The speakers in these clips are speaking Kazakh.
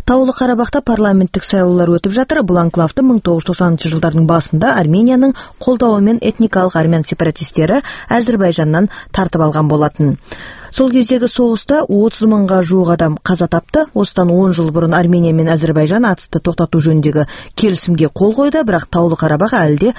Таулы Қарабақта парламенттік сайлаулар өтіп жатыр. Бұл анклавты 1990 жылдардың басында Арменияның қолдауымен этникалық армян сепаратистері Әзірбайжаннан тартып алған болатын. Сол кездегі соғыста 30 мыңға жуық адам қаза тапты. Осыдан 10 жыл бұрын Армения мен Әзірбайжан атысты тоқтату жөніндегі келісімге қол қойды, бірақ Таулы Қарабақ әлі де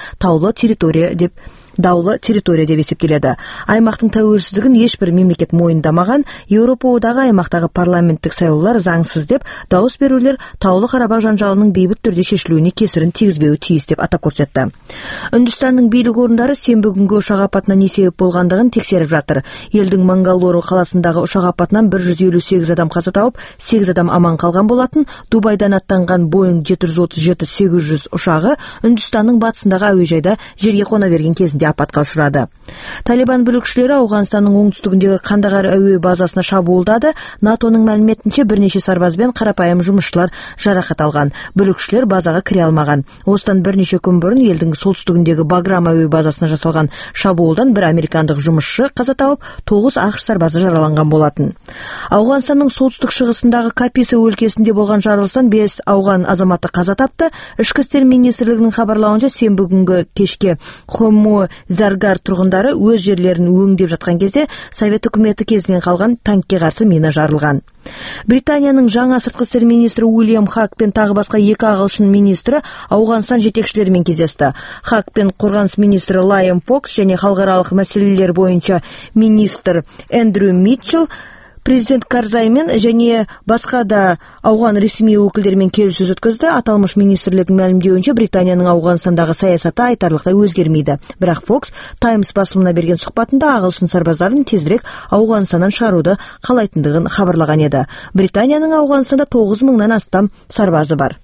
даулы территория деп есептеледі. Аймақтың тәуелсіздігін ешбір мемлекет мойындамаған. Еуропа одағы аймақтағы парламенттік сайлаулар заңсыз деп, дауыс берулер Таулы Қарабақ жанжалының бейбіт түрде шешілуіне кесірін тигізбеуі тиіс деп атап көрсетті. Үндістанның билік орындары сенбі күнгі ұшақ апатына не себеп болғандығын тексеріп жатыр. Елдің Мангалору қаласындағы ұшақ апатынан 158 адам қаза тауып, 8 адам аман қалған болатын. Дубайдан аттанған Boeing 737-800 ұшағы Үндістанның батысындағы әуежайда жерге қона берген кезінде апатқа ұшырады. Талибан бүлікшілері Ауғанстанның оңтүстігіндегі Қандағар әуе базасына шабуылдады. НАТОның мәліметінше бірнеше сарбаз бен қарапайым жұмысшылар жарақат алған. Бүлікшілер базаға кіре алмаған. Осыдан бірнеше күн бұрын елдің солтүстігіндегі Баграм әуе базасына жасалған шабуылдан бір американдық жұмысшы қаза тауып, 9 ақш сарбазы жараланған болатын. Ауғанстанның солтүстік шығысындағы Каписа өлкесінде болған жарылыстан 5 ауған азаматы қаза тапты. Ішкі істер министрлігінің хабарлауынша сенбі күнгі кешке Хомо Заргар тұрғындары өз жерлерін өңдеп жатқан кезде Совет үкіметі кезінен қалған танкке қарсы мина жарылған. Британияның жаңа сыртқы істер министрі Уильям Хак пен тағы басқа 2 ағылшын министрі Ауғанстан жетекшілерімен кездесті. Хак пен қорғаныс министрі Лайем Фокс және халықаралық мәселелер бойынша министр Эндрю Митчелл президент Карзаймен және басқа да ауған ресми өкілдерімен келіссөз өткізді. Аталмыш министрліктің мәлімдеуінше Британияның Ауғанстандағы саясаты айтарлықтай өзгермейді. Бірақ Фокс Таймс басылымына берген сұхбатында ағылшын сарбаздарын тезірек Ауғанстаннан шығаруды қалайтындығын хабарлаған еді. Британияның Ауғанстанда 9 мыңнан астам сарбазы бар.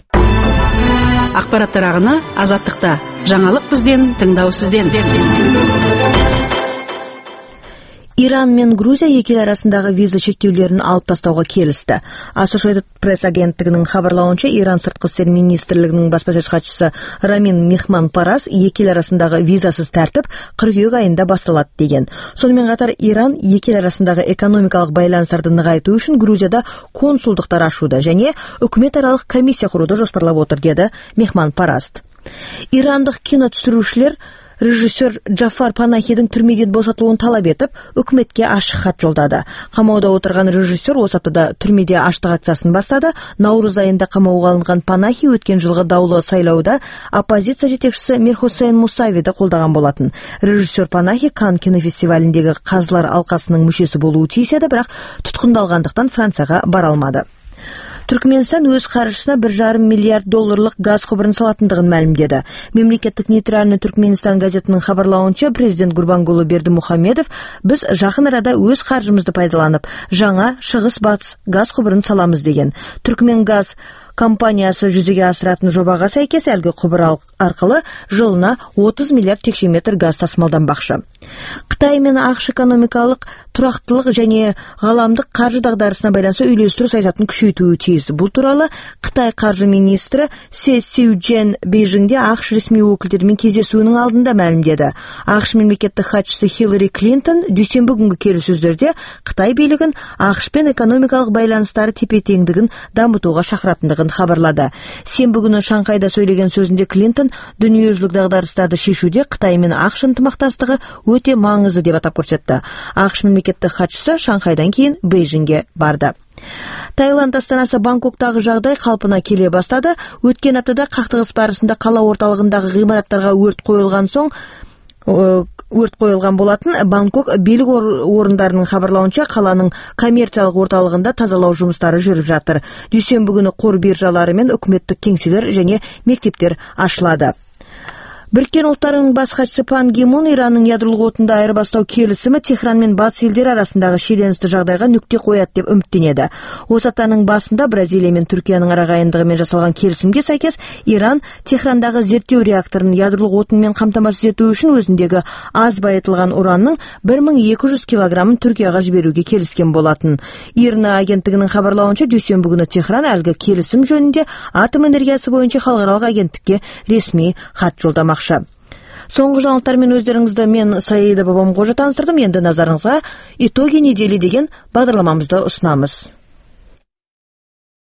Ақпараттар ағыны Азаттықта. Жаңалық бізден, тыңдау сізден. Иран мен Грузия екі ел арасындағы виза шектеулерін алып тастауға келісті. Associated Press агенттігінің хабарлауынша, Иран сыртқы істер министрлігінің баспасөз хатшысы Рамин Мехман-Парас екі ел арасындағы визасыз тәртіп қыркүйек айында басталады деген. Сонымен қатар Иран екі ел арасындағы экономикалық байланыстарды нығайту үшін Грузияда консулдықтар ашуды және үкіметаралық комиссия құруды жоспарлап отыр, деді Мехман-Парас. Ирандық кино түсірушілер режиссер Джафар Панахидің түрмеден босатылуын талап етіп, үкіметке ашық хат жолдады. Қамауда отырған режиссер осы аптада түрмеде аштық акциясын бастады. Наурыз айында қамауға алынған Панахи өткен жылғы даулы сайлауда оппозиция жетекшісі Мирхусейн Мусавиді қолдаған болатын. Режиссер Панахи Канн кинофестиваліндегі қазылар алқасының мүшесі болуы тиіс еді, бірақ тұтқындалғандықтан Францияға бара алмады. Түркменстан өз қаржысына $1,5 миллиард газ құбырын салатындығын мәлімдеді. Мемлекеттік нейтральный Түркменстан газетінің хабарлауынша, президент Гурбангулы Бердімұхамедов: біз жақын арада өз қаржымызды пайдаланып, жаңа шығыс-батыс газ құбырын саламыз деген. Түркмен газ компаниясы жүзеге асыратын жобаға сәйкес әлгі құбыр арқылы жылына 30 миллиард текше метр газ тасымалданбақшы. Қытай мен ақш экономикалық тұрақтылық және ғаламдық қаржы дағдарысына байланысты үйлестіру саясатын күшейтуі тиіс. Бұл туралы Қытай қаржы министрі Се Сюджен Бейжіңде ақш ресми өкілдерімен кездесуінің алдында мәлімдеді. ақш мемлекеттік хатшысы Хиллари Клинтон дүйсенбі күнгі келіссөздерде Қытай билігін ақш пен экономикалық байланыстары тепе-теңдігін дамытуға шақыратындығын хабарлады. Сенбі күні Шанхайда сөйлеген сөзінде Клинтон дүниежүзілік дағдарыстарды шешуде Қытай мен ақш ынтымақтастығы өте маңызды деп атап көрсетті. ақш мемлекеттік хатшысы Шанхайдан кейін Бейжіңге барды. Таиланд астанасы Бангкоктағы жағдай қалпына келе бастады. Өткен аптада қақтығыс барысында қала орталығындағы ғимараттарға өрт қойылған болатын. Бангкок билік орындарының хабарлауынша, қаланың коммерциялық орталығында тазалау жұмыстары жүріп жатыр. Дүйсенбі күні қор биржалары мен үкіметтік кеңселер және мектептер ашылады. Біріккен ұлттарының бас хатшысы Пан Ги Мун Иранның ядролық отынды айырбастау келісімі Техран мен батыс елдері арасындағы шиеленісті жағдайға нүкте қояды деп үміттенеді. Осы аптаның басында Бразилия мен Түркияның арағайындығымен жасалған келісімге сәйкес Иран Техрандағы зерттеу реакторын ядролық отынмен қамтамасыз ету үшін өзіндегі аз байытылған уранның 1200 килограмын Түркияға жіберуге келіскен болатын. ИРНА агенттігінің хабарлауынша, дүйсенбі күні Техран әлгі келісім жөнінде атом энергиясы бойынша халықаралық агенттікке ресми хат жолдамақшы. Соңғы жаңалықтармен өздеріңізді мен Саида Бабамқожа таныстырдым. Енді назарыңызға итоги недели деген бағдарламамызды ұсынамыз.